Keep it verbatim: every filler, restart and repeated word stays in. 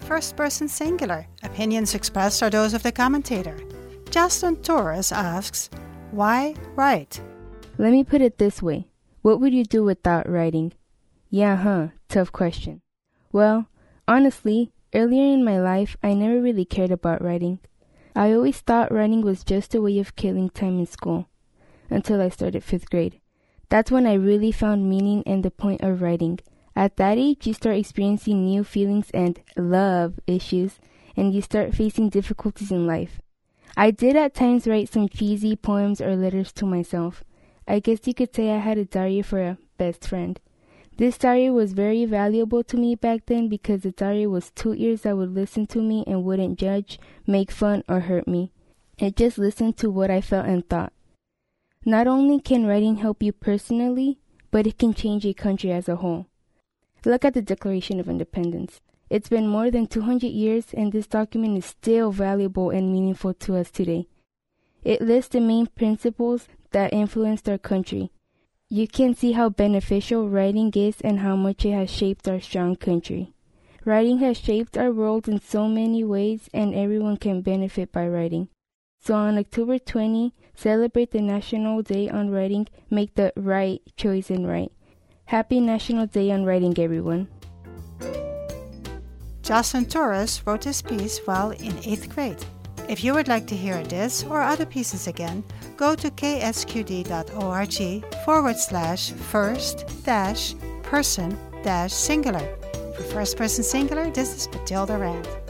first person singular. Opinions expressed are those of the commentator. Justin Torres asks, why write? Let me put it this way. What would you do without writing? Yeah, huh? Tough question. Well, honestly, earlier in my life, I never really cared about writing. I always thought writing was just a way of killing time in school, until I started fifth grade. That's when I really found meaning and the point of writing. At that age, you start experiencing new feelings and love issues, and you start facing difficulties in life. I did at times write some cheesy poems or letters to myself. I guess you could say I had a diary for a best friend. This diary was very valuable to me back then because the diary was two ears that would listen to me and wouldn't judge, make fun, or hurt me. It just listened to what I felt and thought. Not only can writing help you personally, but it can change a country as a whole. Look at the Declaration of Independence. It's been more than two hundred years, and this document is still valuable and meaningful to us today. It lists the main principles that influenced our country. You can see how beneficial writing is and how much it has shaped our strong country. Writing has shaped our world in so many ways, and everyone can benefit by writing. So on October twentieth, celebrate the National Day on Writing. Make the right choice and write. Happy National Day on Writing, everyone. Justin Torres wrote this piece while in eighth grade. If you would like to hear this or other pieces again, go to ksqd.org forward slash first dash person dash singular. For First Person Singular, this is Matilda Rand.